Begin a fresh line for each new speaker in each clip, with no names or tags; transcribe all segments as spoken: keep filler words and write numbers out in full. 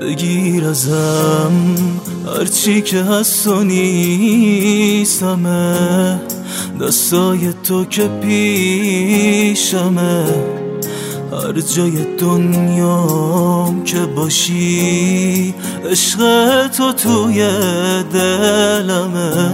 بگیر ازم هرچی که هست و نیستمه، دستای تو که پیشمه، هر جای دنیام که باشی عشق تو توی دلمه.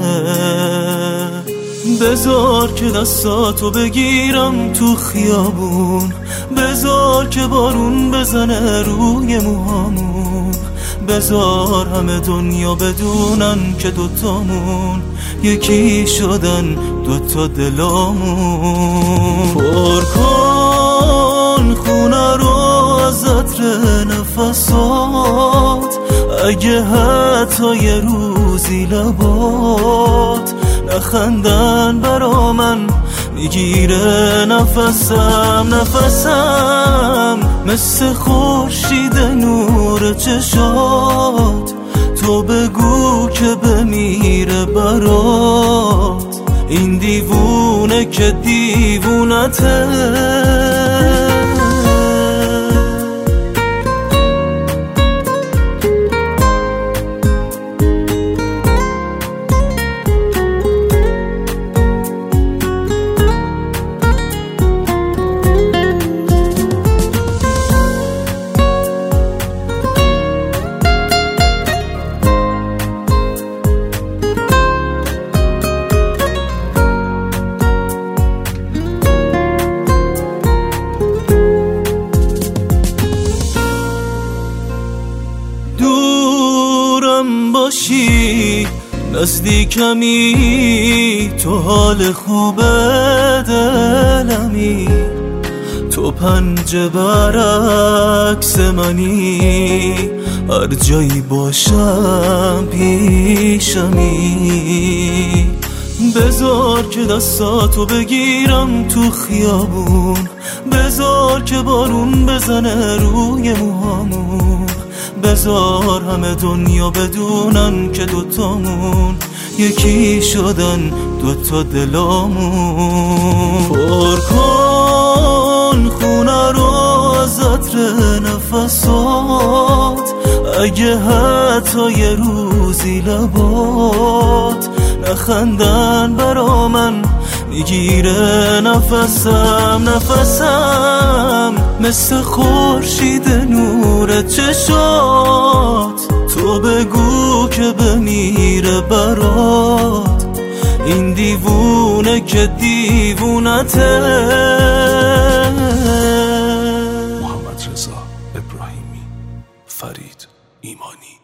بذار که دستاتو بگیرم تو خیابون، بذار که بارون بزنه روی موهامون، بذار همه دنیا بدونن که دوتامون یکی شدن دوتا دلامون. پر کن خونه رو از عطر نفسات، اگه حتی یه روزی لبات نخندن برا من میگیره نفسم نفسم، مثل خورشید نور چشات، تو بگو که بمیره برات این دیوونه که دیوونته. دورم باشی نزدیکمی، تو حال خوب دلمی، تو پنجه برعکس منی، هر جایی باشم پیشمی. بذار که دستاتو بگیرم تو خیابون، بذار که بارون بزنه روی موهامون، بذار همه دنیا بدونن که دوتامون یکی شدن دوتا دلامون. پر کن خونه رو از عطر نفسات، اگه حتی یه روزی لبات نخندن برا من میگیره نفسم نفسم، مثل خورشید نور چشات، تو بگو که بمیره برات این دیوونه که دیوونته.
محمد رضا ابراهیمی، فرید ایمانی.